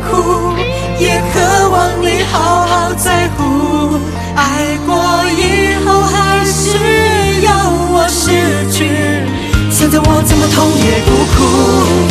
苦，也渴望你好好在乎。爱过以后还是要我失去，现在我怎么痛也不哭。